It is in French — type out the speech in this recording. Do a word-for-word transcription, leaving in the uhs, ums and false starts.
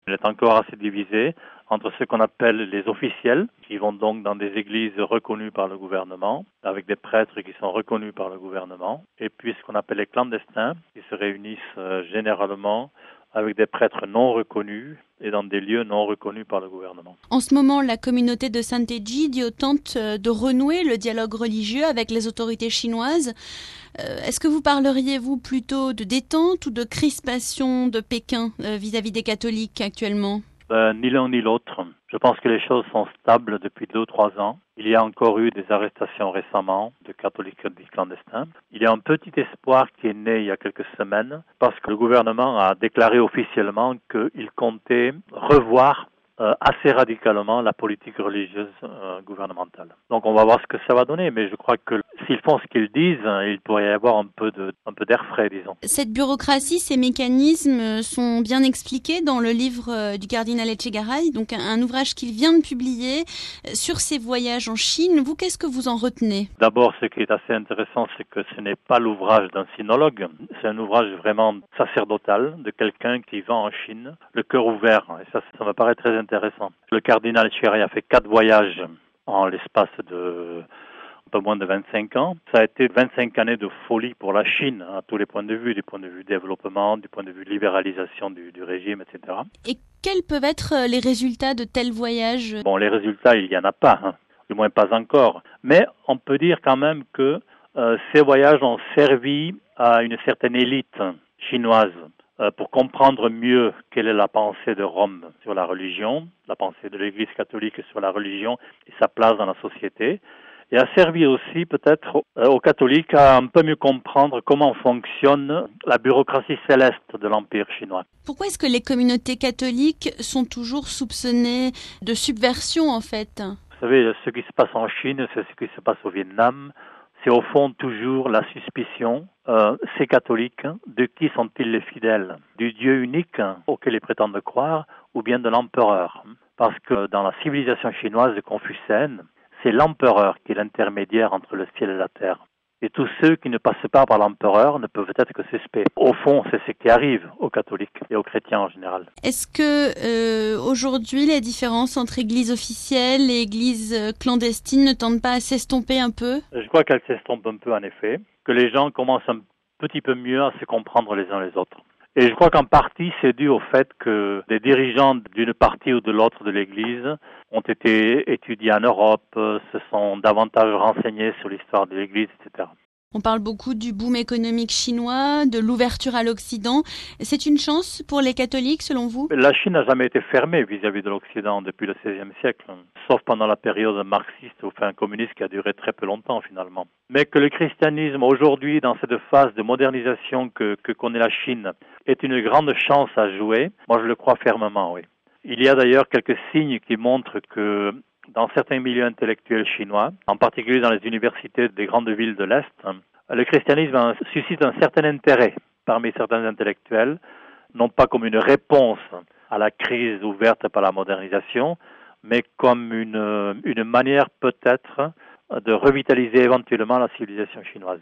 Elle est encore assez divisée entre ce qu'on appelle les officiels, qui vont donc dans des églises reconnues par le gouvernement, avec des prêtres qui sont reconnus par le gouvernement, et puis ce qu'on appelle les clandestins, qui se réunissent euh, généralement avec des prêtres non reconnus et dans des lieux non reconnus par le gouvernement. En ce moment, la communauté de Sant'Egidio tente de renouer le dialogue religieux avec les autorités chinoises. Euh, est-ce que vous parleriez, vous, plutôt de détente ou de crispation de Pékin euh, vis-à-vis des catholiques actuellement ? Euh, ni l'un ni l'autre. Je pense que les choses sont stables depuis deux ou trois ans. Il y a encore eu des arrestations récemment de catholiques clandestins. Il y a un petit espoir qui est né il y a quelques semaines parce que le gouvernement a déclaré officiellement qu'il comptait revoir euh, assez radicalement la politique religieuse euh, gouvernementale. Donc on va voir ce que ça va donner, mais je crois que s'ils font ce qu'ils disent, il pourrait y avoir un peu de, un peu d'air frais, disons. Cette bureaucratie, ces mécanismes sont bien expliqués dans le livre du cardinal Etchegaray, donc un, un ouvrage qu'il vient de publier sur ses voyages en Chine. Vous, qu'est-ce que vous en retenez ? D'abord, ce qui est assez intéressant, c'est que ce n'est pas l'ouvrage d'un sinologue, c'est un ouvrage vraiment sacerdotal de quelqu'un qui va en Chine, le cœur ouvert, et ça, ça me paraît très intéressant. Le cardinal Etchegaray a fait quatre voyages en l'espace de un peu moins de vingt-cinq ans. Ça a été vingt-cinq années de folie pour la Chine, à tous les points de vue, du point de vue développement, du point de vue libéralisation du, du régime, et cetera. Et quels peuvent être les résultats de tels voyages ? Bon, les résultats, il n'y en a pas, hein, du moins pas encore. Mais on peut dire quand même que euh, ces voyages ont servi à une certaine élite chinoise euh, pour comprendre mieux quelle est la pensée de Rome sur la religion, la pensée de l'Église catholique sur la religion et sa place dans la société. Et a servi aussi peut-être aux catholiques à un peu mieux comprendre comment fonctionne la bureaucratie céleste de l'Empire chinois. Pourquoi est-ce que les communautés catholiques sont toujours soupçonnées de subversion en fait ? Vous savez, ce qui se passe en Chine, c'est ce qui se passe au Vietnam. C'est au fond toujours la suspicion, euh, ces catholiques, de qui sont-ils les fidèles ? Du Dieu unique auquel ils prétendent croire ou bien de l'empereur ? Parce que dans la civilisation chinoise confucéenne, c'est l'empereur qui est l'intermédiaire entre le ciel et la terre. Et tous ceux qui ne passent pas par l'empereur ne peuvent être que suspects. Au fond, c'est ce qui arrive aux catholiques et aux chrétiens en général. Est-ce que euh, aujourd'hui, les différences entre églises officielles et églises clandestines ne tendent pas à s'estomper un peu ? Je crois qu'elles s'estompent un peu en effet, que les gens commencent un petit peu mieux à se comprendre les uns les autres. Et je crois qu'en partie, c'est dû au fait que des dirigeants d'une partie ou de l'autre de l'Église ont été étudiés en Europe, se sont davantage renseignés sur l'histoire de l'Église, et cetera. On parle beaucoup du boom économique chinois, de l'ouverture à l'Occident. C'est une chance pour les catholiques, selon vous ? La Chine n'a jamais été fermée vis-à-vis de l'Occident depuis le seizième siècle, sauf pendant la période marxiste ou enfin communiste qui a duré très peu longtemps finalement. Mais que le christianisme aujourd'hui, dans cette phase de modernisation que, que connaît la Chine, est une grande chance à jouer, moi je le crois fermement, oui. Il y a d'ailleurs quelques signes qui montrent que dans certains milieux intellectuels chinois, en particulier dans les universités des grandes villes de l'Est, le christianisme suscite un certain intérêt parmi certains intellectuels, non pas comme une réponse à la crise ouverte par la modernisation, mais comme une, une manière peut-être de revitaliser éventuellement la civilisation chinoise.